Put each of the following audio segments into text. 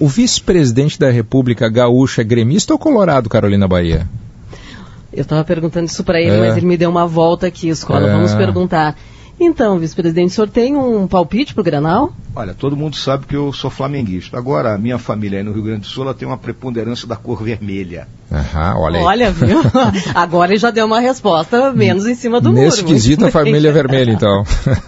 O vice-presidente da República Gaúcha é gremista ou colorado, Carolina Bahia? Eu estava perguntando isso para ele, mas ele me deu uma volta aqui, Escola. Vamos perguntar. Então, vice-presidente, o senhor tem um palpite para o Grenal? Olha, todo mundo sabe que eu sou flamenguista. Agora, a minha família aí no Rio Grande do Sul, ela tem uma preponderância da cor vermelha. Olha aí. Olha, viu? Agora ele já deu uma resposta menos em cima do muro. Nesse quesito, a família é vermelha, então.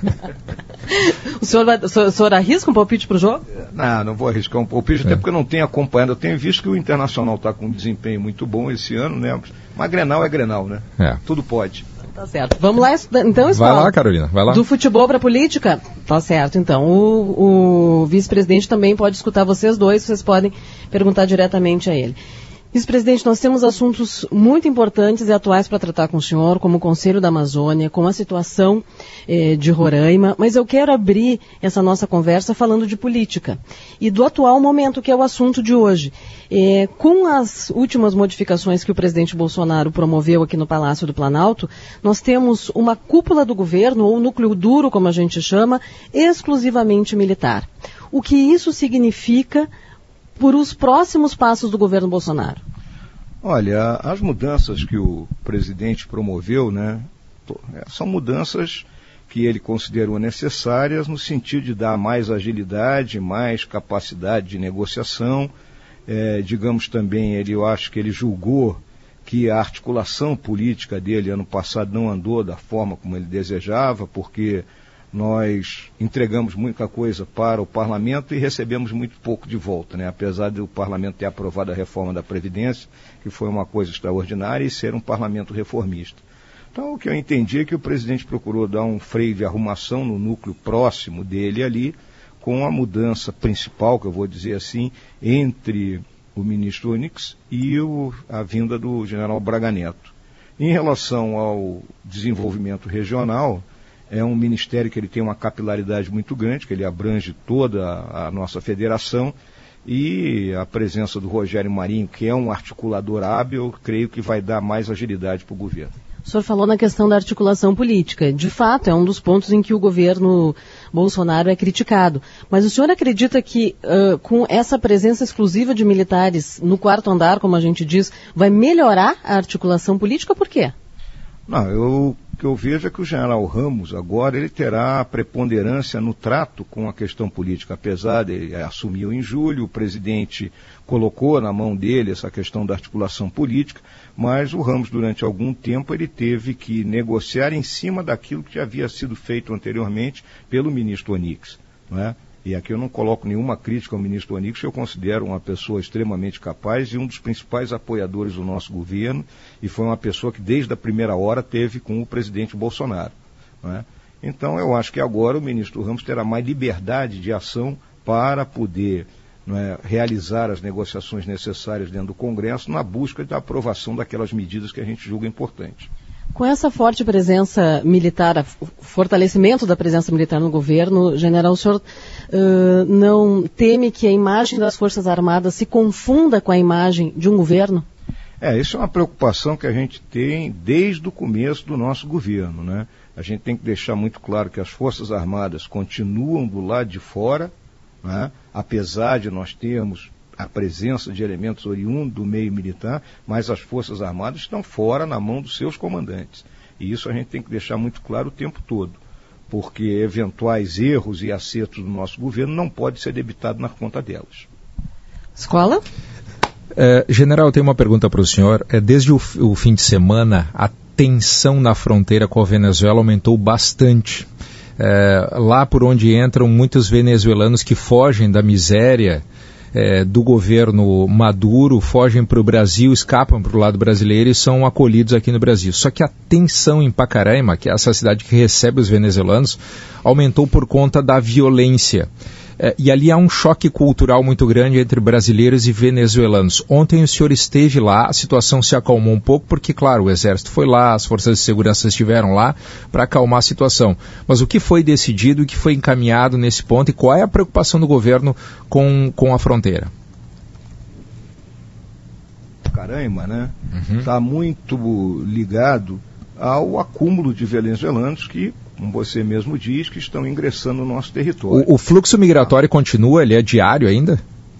O senhor arrisca um palpite para o jogo? Não vou arriscar um palpite, até porque eu não tenho acompanhado. Eu tenho visto que o Internacional está com um desempenho muito bom esse ano, né? Mas Grenal é Grenal, né? Tudo pode. Tá certo. Vamos lá, então, Escola. Vai lá, Carolina, vai lá. Do futebol para a política? Tá certo, então. O vice-presidente também pode escutar vocês dois, vocês podem perguntar diretamente a ele. Vice-presidente, nós temos assuntos muito importantes e atuais para tratar com o senhor, como o Conselho da Amazônia, com a situação de Roraima, mas eu quero abrir essa nossa conversa falando de política e do atual momento, que é o assunto de hoje. Com as últimas modificações que o presidente Bolsonaro promoveu aqui no Palácio do Planalto, nós temos uma cúpula do governo, ou núcleo duro, como a gente chama, exclusivamente militar. O que isso significa por os próximos passos do governo Bolsonaro? Olha, as mudanças que o presidente promoveu, né, são mudanças que ele considerou necessárias no sentido de dar mais agilidade, mais capacidade de negociação. Digamos também, eu acho que ele julgou que a articulação política dele ano passado não andou da forma como ele desejava, porque nós entregamos muita coisa para o Parlamento e recebemos muito pouco de volta, né? Apesar do Parlamento ter aprovado a reforma da Previdência, que foi uma coisa extraordinária, e ser um Parlamento reformista. Então, o que eu entendi é que o presidente procurou dar um freio de arrumação no núcleo próximo dele ali, com a mudança principal, que eu vou dizer assim, entre o ministro Onyx e a vinda do general Braga Neto. Em relação ao desenvolvimento regional, é um ministério que ele tem uma capilaridade muito grande, que ele abrange toda a nossa federação, e a presença do Rogério Marinho, que é um articulador hábil, eu creio que vai dar mais agilidade para o governo. O senhor falou na questão da articulação política. De fato, é um dos pontos em que o governo Bolsonaro é criticado. Mas o senhor acredita que, com essa presença exclusiva de militares no quarto andar, como a gente diz, vai melhorar a articulação política? Por quê? O que eu vejo é que o general Ramos agora ele terá preponderância no trato com a questão política, apesar de ele assumir em julho, o presidente colocou na mão dele essa questão da articulação política, mas o Ramos durante algum tempo ele teve que negociar em cima daquilo que já havia sido feito anteriormente pelo ministro Onyx, não é? E aqui eu não coloco nenhuma crítica ao ministro Onyx, eu considero uma pessoa extremamente capaz e um dos principais apoiadores do nosso governo, e foi uma pessoa que desde a primeira hora teve com o presidente Bolsonaro, não é? Então eu acho que agora o ministro Ramos terá mais liberdade de ação para poder, não é, realizar as negociações necessárias dentro do Congresso na busca da aprovação daquelas medidas que a gente julga importantes. Com essa forte presença militar, fortalecimento da presença militar no governo, general, o senhor não teme que a imagem das Forças Armadas se confunda com a imagem de um governo? Isso é uma preocupação que a gente tem desde o começo do nosso governo, né? A gente tem que deixar muito claro que as Forças Armadas continuam do lado de fora, né? Apesar de nós termos a presença de elementos oriundos do meio militar, mas as Forças Armadas estão fora na mão dos seus comandantes. E isso a gente tem que deixar muito claro o tempo todo, porque eventuais erros e acertos do nosso governo não podem ser debitados na conta delas. Escola? General, eu tenho uma pergunta para o senhor. Desde o fim de semana, a tensão na fronteira com a Venezuela aumentou bastante. Lá por onde entram muitos venezuelanos que fogem da miséria do governo Maduro, fogem para o Brasil, escapam para o lado brasileiro e são acolhidos aqui no Brasil. Só que a tensão em Pacaraima, que é essa cidade que recebe os venezuelanos, aumentou por conta da violência. E ali há um choque cultural muito grande entre brasileiros e venezuelanos. Ontem o senhor esteve lá, a situação se acalmou um pouco, porque, claro, o Exército foi lá, as forças de segurança estiveram lá para acalmar a situação. Mas o que foi decidido, o que foi encaminhado nesse ponto e qual é a preocupação do governo com a fronteira? Pacaraima, né? Está muito ligado ao acúmulo de venezuelanos que, como você mesmo diz, que estão ingressando no nosso território. O fluxo migratório continua? Ele é diário ainda?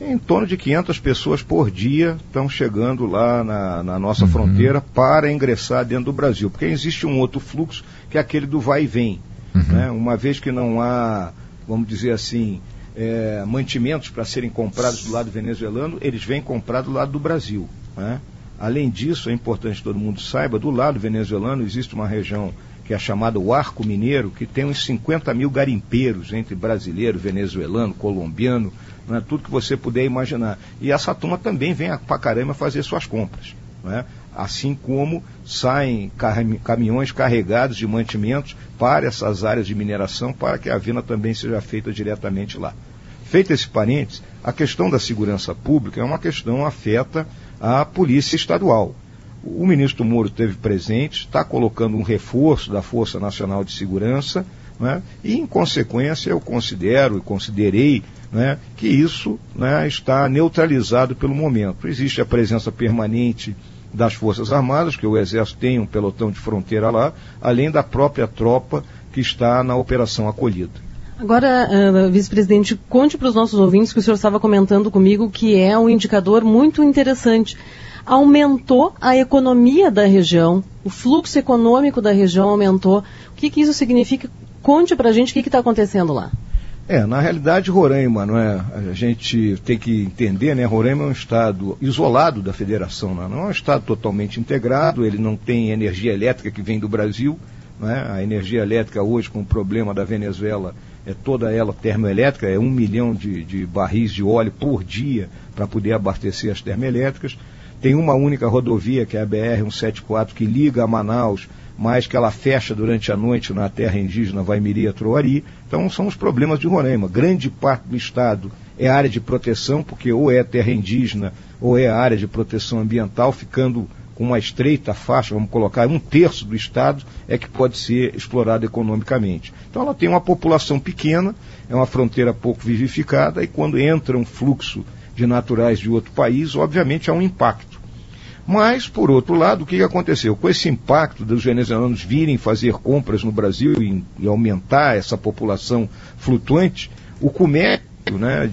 Em torno de 500 pessoas por dia estão chegando lá na nossa fronteira para ingressar dentro do Brasil, porque existe um outro fluxo que é aquele do vai e vem, né? Uma vez que não há, vamos dizer assim, mantimentos para serem comprados do lado venezuelano, eles vêm comprar do lado do Brasil, né? Além disso, é importante que todo mundo saiba, do lado venezuelano existe uma região que é chamada o Arco Mineiro, que tem uns 50 mil garimpeiros, entre brasileiro, venezuelano, colombiano, né, tudo que você puder imaginar. E essa turma também vem para caramba fazer suas compras, né? Assim como saem caminhões carregados de mantimentos para essas áreas de mineração, para que a venda também seja feita diretamente lá. Feito esse parênteses, a questão da segurança pública é uma questão que afeta a Polícia Estadual. O ministro Moro esteve presente, está colocando um reforço da Força Nacional de Segurança, né, e, em consequência, eu considerei, né, que isso, né, está neutralizado pelo momento. Existe a presença permanente das Forças Armadas, que o Exército tem um pelotão de fronteira lá, além da própria tropa que está na Operação Acolhida. Agora, vice-presidente, conte para os nossos ouvintes que o senhor estava comentando comigo que é um indicador muito interessante. Aumentou a economia da região, o fluxo econômico da região aumentou. O que isso significa? Conte para a gente o que está acontecendo lá. Na realidade, Roraima, não é? A gente tem que entender, né? Roraima é um estado isolado da federação, não é um estado totalmente integrado, ele não tem energia elétrica que vem do Brasil, né? A energia elétrica hoje, com o problema da Venezuela, é toda ela termoelétrica, é 1 milhão de barris de óleo por dia para poder abastecer as termoelétricas. Tem uma única rodovia, que é a BR-174, que liga a Manaus, mas que ela fecha durante a noite na terra indígena Vaimiria-Troari. Então são os problemas de Roraima. Grande parte do estado é área de proteção, porque ou é terra indígena ou é área de proteção ambiental, ficando com uma estreita faixa, vamos colocar, 1/3 do estado é que pode ser explorado economicamente. Então ela tem uma população pequena, é uma fronteira pouco vivificada, e quando entra um fluxo de naturais de outro país, obviamente há um impacto. Mas, por outro lado, o que aconteceu? Com esse impacto dos venezuelanos virem fazer compras no Brasil e aumentar essa população flutuante, o comércio, né,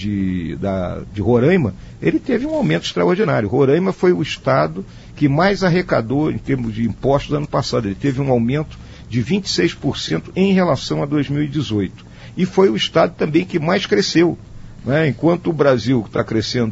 de Roraima, ele teve um aumento extraordinário. Roraima foi o estado que mais arrecadou em termos de impostos no ano passado. Ele teve um aumento de 26% em relação a 2018. E foi o estado também que mais cresceu, né? Enquanto o Brasil cresceu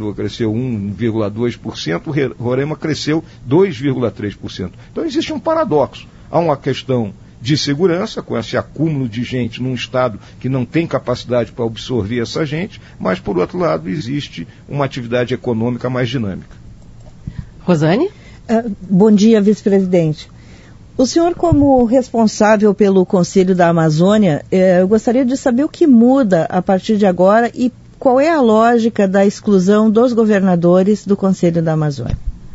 1,2%, Roraima cresceu 2,3%. Então existe um paradoxo. Há uma questão de segurança, com esse acúmulo de gente num estado que não tem capacidade para absorver essa gente, mas, por outro lado, existe uma atividade econômica mais dinâmica. Rosane? Bom dia, vice-presidente. O senhor, como responsável pelo Conselho da Amazônia, eu gostaria de saber o que muda a partir de agora e qual é a lógica da exclusão dos governadores do Conselho da Amazônia.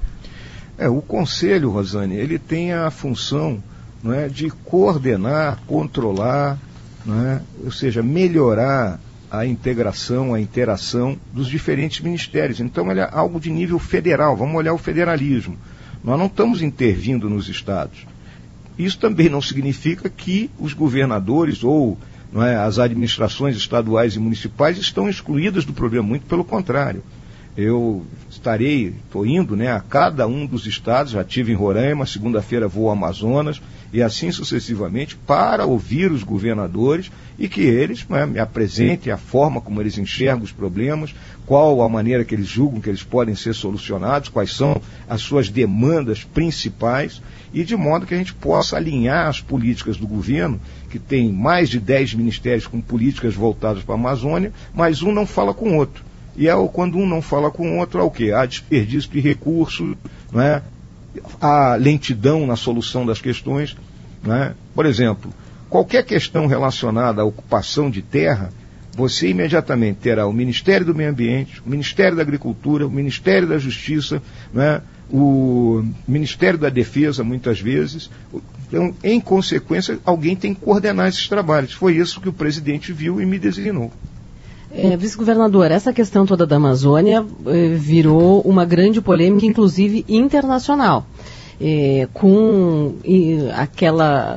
O Conselho, Rosane, ele tem a função, não é, de coordenar, controlar, não é, ou seja, melhorar a integração, a interação dos diferentes ministérios. Então, ele é algo de nível federal. Vamos olhar o federalismo. Nós não estamos intervindo nos estados. Isso também não significa que os governadores ou, não é, as administrações estaduais e municipais estão excluídas do problema. Muito pelo contrário. Eu estou indo, né, a cada um dos estados, já estive em Roraima, segunda-feira vou ao Amazonas, e assim sucessivamente, para ouvir os governadores e que eles, né, me apresentem a forma como eles enxergam os problemas, qual a maneira que eles julgam que eles podem ser solucionados, quais são as suas demandas principais, e de modo que a gente possa alinhar as políticas do governo, que tem mais de 10 ministérios com políticas voltadas para a Amazônia, mas um não fala com o outro. E quando um não fala com o outro, há o quê? Há desperdício de recursos, não é? Há lentidão na solução das questões, não é? Por exemplo, qualquer questão relacionada à ocupação de terra, você imediatamente terá o Ministério do Meio Ambiente, o Ministério da Agricultura, o Ministério da Justiça, não é? O Ministério da Defesa, muitas vezes. Então, em consequência, alguém tem que coordenar esses trabalhos. Foi isso que o presidente viu e me designou. Vice-governador, essa questão toda da Amazônia virou uma grande polêmica, inclusive internacional. com aquela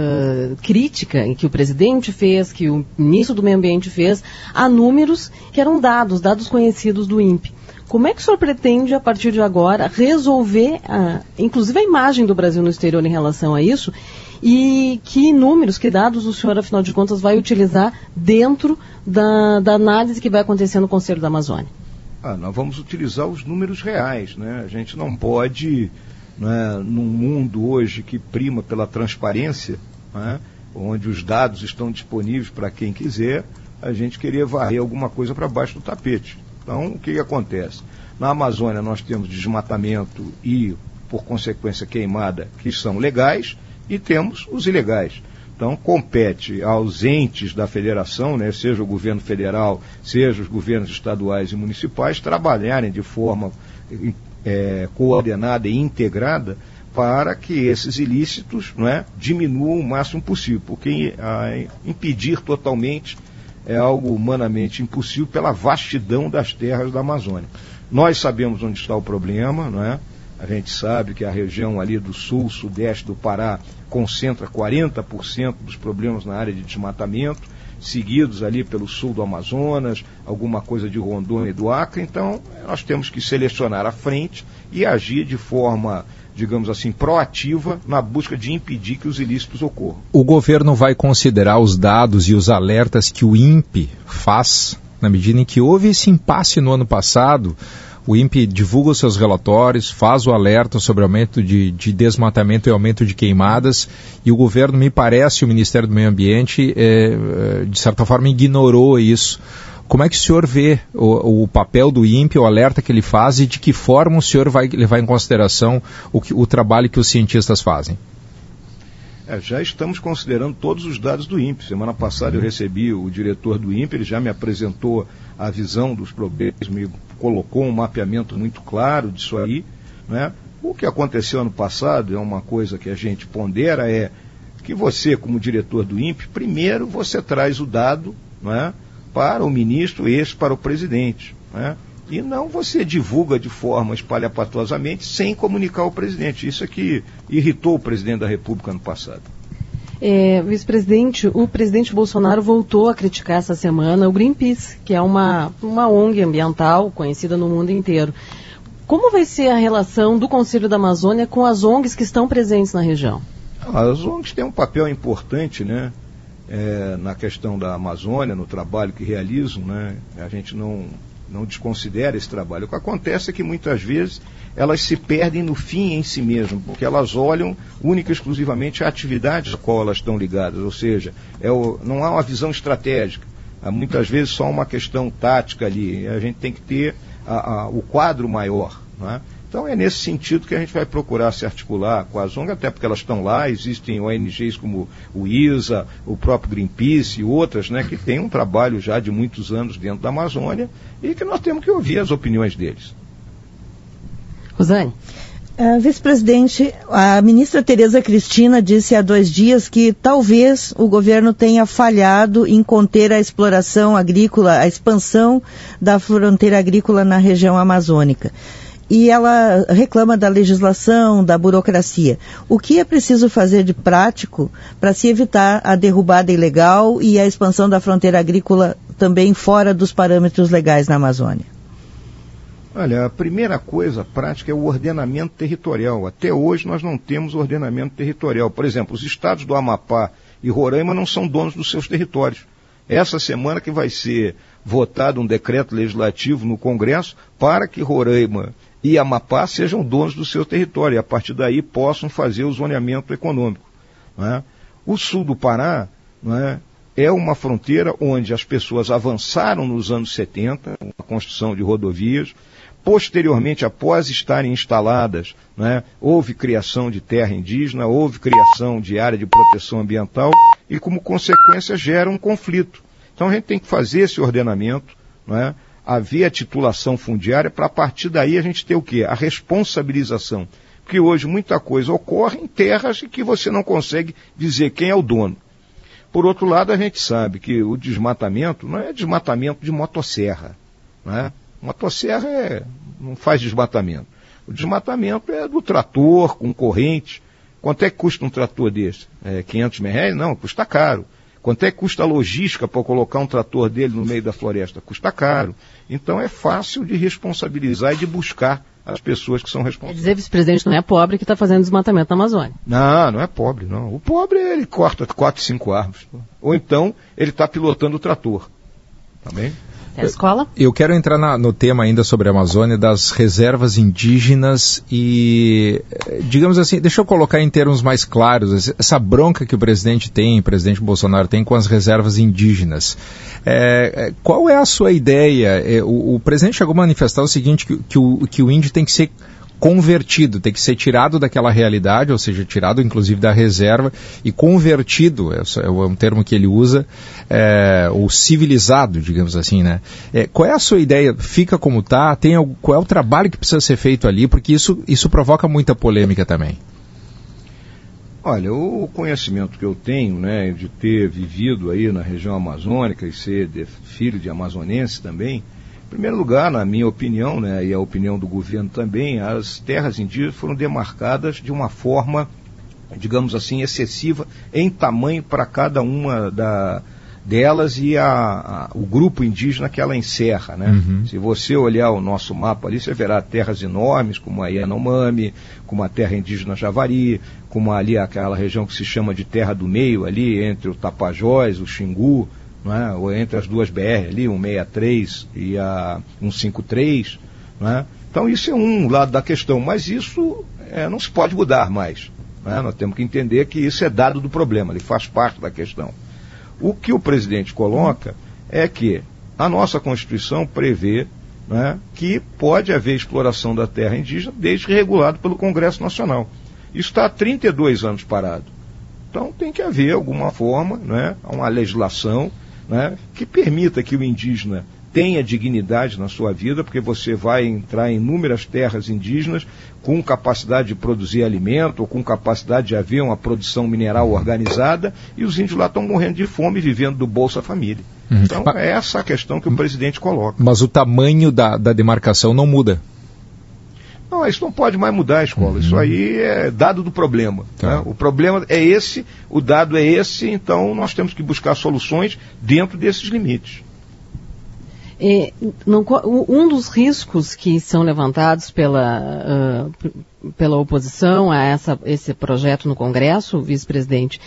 crítica que o presidente fez, que o ministro do Meio Ambiente fez, a números que eram dados conhecidos do INPE. Como é que o senhor pretende, a partir de agora, resolver, inclusive a imagem do Brasil no exterior em relação a isso, e que números, que dados o senhor, afinal de contas, vai utilizar dentro da análise que vai acontecer no Conselho da Amazônia? Nós vamos utilizar os números reais, né? A gente não pode, né, num mundo hoje que prima pela transparência, né, onde os dados estão disponíveis para quem quiser, a gente querer varrer alguma coisa para baixo do tapete. Então, o que acontece? Na Amazônia nós temos desmatamento e, por consequência, queimada, que são legais, e temos os ilegais. Então, compete aos entes da federação, né, seja o governo federal, seja os governos estaduais e municipais, trabalharem de forma coordenada e integrada para que esses ilícitos, né, diminuam o máximo possível, porque impedir totalmente é algo humanamente impossível pela vastidão das terras da Amazônia. Nós sabemos onde está o problema, não é? A gente sabe que a região ali do sul, sudeste do Pará concentra 40% dos problemas na área de desmatamento, seguidos ali pelo sul do Amazonas, alguma coisa de Rondônia e do Acre. Então, nós temos que selecionar a frente e agir de forma, digamos assim, proativa na busca de impedir que os ilícitos ocorram. O governo vai considerar os dados e os alertas que o INPE faz, na medida em que houve esse impasse no ano passado. O INPE divulga os seus relatórios, faz o alerta sobre aumento de desmatamento e aumento de queimadas, e o governo, me parece, o Ministério do Meio Ambiente, de certa forma, ignorou isso. Como é que o senhor vê o papel do INPE, o alerta que ele faz, e de que forma o senhor vai levar em consideração o trabalho que os cientistas fazem? Já estamos considerando todos os dados do INPE. Semana passada eu recebi o diretor do INPE, ele já me apresentou a visão dos problemas, me colocou um mapeamento muito claro disso aí, né? O que aconteceu ano passado é uma coisa que a gente pondera, é que você, como diretor do INPE, primeiro você traz o dado, né, para o ministro e para o presidente, né? E não você divulga de forma espalhafatosamente sem comunicar ao presidente. Isso é que irritou o presidente da República ano passado. Vice-presidente, o presidente Bolsonaro voltou a criticar essa semana o Greenpeace, que é uma ONG ambiental conhecida no mundo inteiro. Como vai ser a relação do Conselho da Amazônia com as ONGs que estão presentes na região? As ONGs têm um papel importante, né, na questão da Amazônia, no trabalho que realizam, né? A gente não desconsidera esse trabalho. O que acontece é que muitas vezes elas se perdem no fim em si mesmo, porque elas olham única e exclusivamente a atividade a qual elas estão ligadas, ou seja, não há uma visão estratégica, há muitas vezes só uma questão tática ali, a gente tem que ter o quadro maior, não é? Então é nesse sentido que a gente vai procurar se articular com as ONGs, até porque elas estão lá, existem ONGs como o ISA, o próprio Greenpeace e outras, né, que têm um trabalho já de muitos anos dentro da Amazônia e que nós temos que ouvir as opiniões deles. Rosane. Vice-presidente, a ministra Tereza Cristina disse há 2 dias que talvez o governo tenha falhado em conter a exploração agrícola, a expansão da fronteira agrícola na região amazônica. E ela reclama da legislação, da burocracia. O que é preciso fazer de prático para se evitar a derrubada ilegal e a expansão da fronteira agrícola também fora dos parâmetros legais na Amazônia? Olha, a primeira coisa prática é o ordenamento territorial. Até hoje nós não temos ordenamento territorial. Por exemplo, os estados do Amapá e Roraima não são donos dos seus territórios. Essa semana que vai ser votado um decreto legislativo no Congresso para que Roraima e Amapá sejam donos do seu território e a partir daí possam fazer o zoneamento econômico, né? O sul do Pará, né, é uma fronteira onde as pessoas avançaram nos anos 70, a construção de rodovias. Posteriormente, após estarem instaladas, né, houve criação de terra indígena, houve criação de área de proteção ambiental e, como consequência, gera um conflito. Então, a gente tem que fazer esse ordenamento, né, haver a titulação fundiária para, a partir daí, a gente ter o quê? A responsabilização. Porque hoje muita coisa ocorre em terras em que você não consegue dizer quem é o dono. Por outro lado, a gente sabe que o desmatamento não é desmatamento de motosserra, né? Motosserra não faz desmatamento. O desmatamento é do trator, com corrente. Quanto é que custa um trator desse? 500 mil reais? Não, custa caro. Quanto é que custa a logística para colocar um trator dele no meio da floresta? Custa caro. Então é fácil de responsabilizar e de buscar as pessoas que são responsáveis. Quer dizer, vice-presidente, não é pobre que está fazendo desmatamento na Amazônia. Não é pobre, não. O pobre, ele corta 4, 5 árvores. Ou então, ele está pilotando o trator. Tá bem? É a escola? Eu quero entrar no tema ainda sobre a Amazônia, das reservas indígenas e, digamos assim, deixa eu colocar em termos mais claros, essa bronca que o presidente Bolsonaro tem com as reservas indígenas. Qual é a sua ideia? O presidente chegou a manifestar o seguinte, que o índio tem que ser convertido, tem que ser tirado daquela realidade, ou seja, tirado inclusive da reserva e convertido, é um termo que ele usa, ou civilizado, digamos assim, né? Qual é a sua ideia? Fica como está? Qual é o trabalho que precisa ser feito ali? Porque isso provoca muita polêmica também. Olha, o conhecimento que eu tenho, né, de ter vivido aí na região amazônica e ser filho de amazonense também, em primeiro lugar, na minha opinião, né, e a opinião do governo também, as terras indígenas foram demarcadas de uma forma, digamos assim, excessiva em tamanho para cada uma delas e o grupo indígena que ela encerra, né? Uhum. Se você olhar o nosso mapa ali, você verá terras enormes, como a Yanomami, como a terra indígena Javari, como ali aquela região que se chama de Terra do Meio, ali entre o Tapajós, o Xingu, não é? Ou entre as duas BR ali, 163 e a 153, não é? Então isso é um lado da questão, mas isso não se pode mudar mais, não é? Nós temos que entender que isso é dado do problema, ele faz parte da questão. O que o presidente coloca é que a nossa Constituição prevê, né, que pode haver exploração da terra indígena desde que regulado pelo Congresso Nacional. Isso está há 32 anos parado. Então tem que haver alguma forma, né, uma legislação, né, que permita que o indígena tenha dignidade na sua vida, porque você vai entrar em inúmeras terras indígenas com capacidade de produzir alimento, ou com capacidade de haver uma produção mineral organizada, e os índios lá estão morrendo de fome, vivendo do Bolsa Família. Uhum. Então é essa a questão que o presidente coloca. Mas o tamanho da demarcação não muda? Não, isso não pode mais mudar a escola. Uhum. Isso aí é dado do problema. Tá. Né? O problema é esse, o dado é esse, então nós temos que buscar soluções dentro desses limites. Um dos riscos que são levantados pela oposição a esse projeto no Congresso, vice-presidente,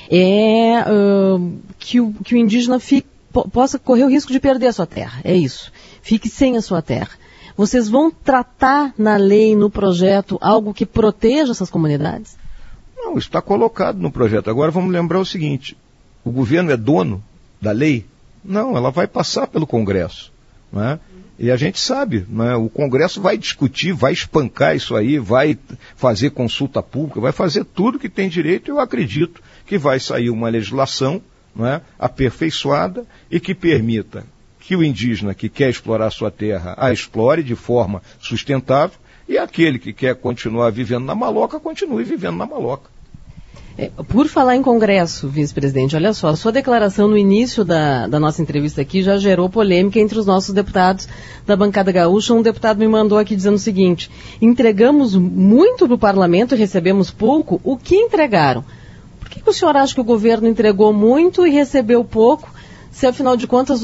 é que o indígena possa correr o risco de perder a sua terra. É isso. Fique sem a sua terra. Vocês vão tratar na lei, no projeto, algo que proteja essas comunidades? Não, isso está colocado no projeto. Agora vamos lembrar o seguinte, o governo é dono da lei? Não, ela vai passar pelo Congresso, né? E a gente sabe, né? O Congresso vai discutir, vai espancar isso aí, vai fazer consulta pública, vai fazer tudo que tem direito. Eu acredito que vai sair uma legislação, né, aperfeiçoada e que permita que o indígena que quer explorar sua terra a explore de forma sustentável e aquele que quer continuar vivendo na maloca, continue vivendo na maloca. Por falar em Congresso, vice-presidente, olha só, a sua declaração no início da nossa entrevista aqui já gerou polêmica entre os nossos deputados da bancada gaúcha. Um deputado me mandou aqui dizendo o seguinte: entregamos muito no parlamento e recebemos pouco. O que entregaram? Por que o senhor acha que o governo entregou muito e recebeu pouco, se afinal de contas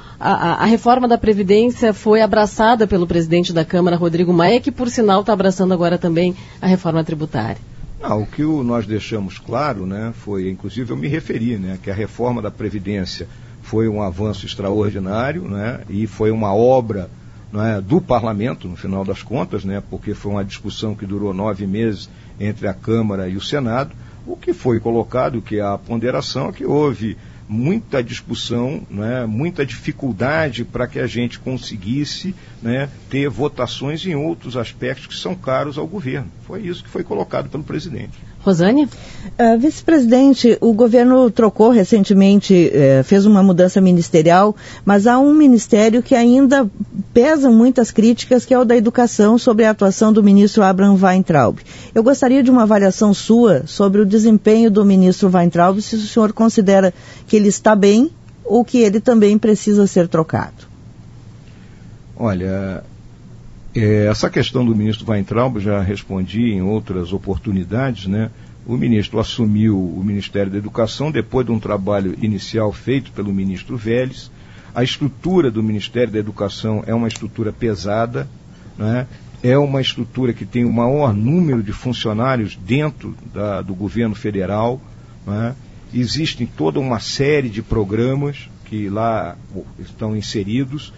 a reforma da Previdência foi abraçada pelo presidente da Câmara, Rodrigo Maia, que por sinal está abraçando agora também a reforma tributária? O que nós deixamos claro, né, foi, inclusive eu me referi, né, que a reforma da Previdência foi um avanço extraordinário, né, e foi uma obra, né, do Parlamento, no final das contas, né, porque foi uma discussão que durou 9 meses entre a Câmara e o Senado. O que foi colocado, que a ponderação é que houve muita discussão, né, muita dificuldade para que a gente conseguisse, né, ter votações em outros aspectos que são caros ao governo. Foi isso que foi colocado pelo presidente. Rosânia? Vice-presidente, o governo trocou recentemente, fez uma mudança ministerial, mas há um ministério que ainda pesam muitas críticas, que é o da educação, sobre a atuação do ministro Abraham Weintraub. Eu gostaria de uma avaliação sua sobre o desempenho do ministro Weintraub, se o senhor considera que ele está bem ou que ele também precisa ser trocado. Olha, Essa questão do ministro Weintraub, eu já respondi em outras oportunidades, né? O ministro assumiu o Ministério da Educação depois de um trabalho inicial feito pelo ministro Vélez. A estrutura do Ministério da Educação é uma estrutura pesada, né? É uma estrutura que tem o maior número de funcionários dentro do governo federal, né? Existem toda uma série de programas que lá estão inseridos,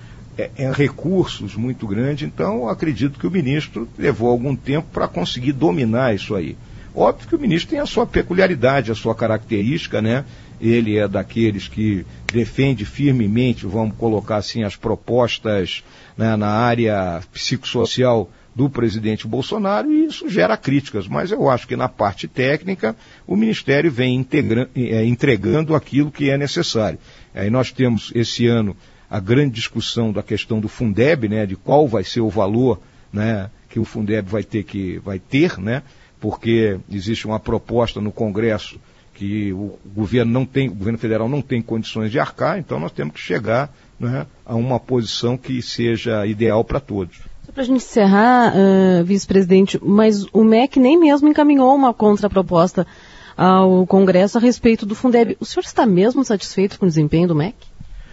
recursos muito grandes, então acredito que o ministro levou algum tempo para conseguir dominar isso aí. Óbvio que o ministro tem a sua peculiaridade, a sua característica, né? Ele é daqueles que defende firmemente, vamos colocar assim, as propostas, né, na área psicossocial do presidente Bolsonaro, e isso gera críticas, mas eu acho que na parte técnica o Ministério vem entregando aquilo que é necessário. Aí nós temos esse ano a grande discussão da questão do Fundeb, né, de qual vai ser o valor, né, que o Fundeb vai ter, né, porque existe uma proposta no Congresso que o governo federal não tem condições de arcar, então nós temos que chegar, né, a uma posição que seja ideal para todos. Só para a gente encerrar, vice-presidente, mas o MEC nem mesmo encaminhou uma contraproposta ao Congresso a respeito do Fundeb. O senhor está mesmo satisfeito com o desempenho do MEC?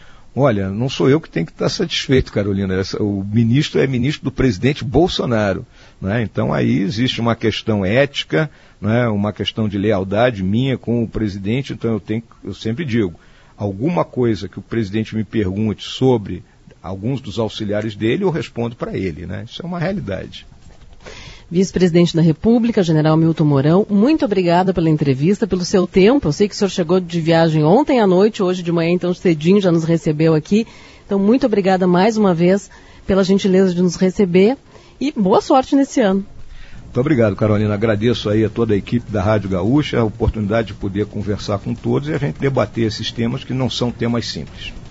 Olha, não sou eu que tenho que estar satisfeito, Carolina. O ministro é ministro do presidente Bolsonaro, né? Então aí existe uma questão ética, né? Uma questão de lealdade minha com o presidente. Então eu sempre digo, alguma coisa que o presidente me pergunte sobre alguns dos auxiliares dele, eu respondo para ele, né? Isso é uma realidade. Vice-presidente da República, general Milton Mourão, muito obrigada pela entrevista, pelo seu tempo. Eu sei que o senhor chegou de viagem ontem à noite, hoje de manhã, então cedinho já nos recebeu aqui. Então, muito obrigada mais uma vez pela gentileza de nos receber e boa sorte nesse ano. Muito obrigado, Carolina. Agradeço aí a toda a equipe da Rádio Gaúcha, a oportunidade de poder conversar com todos e a gente debater esses temas que não são temas simples.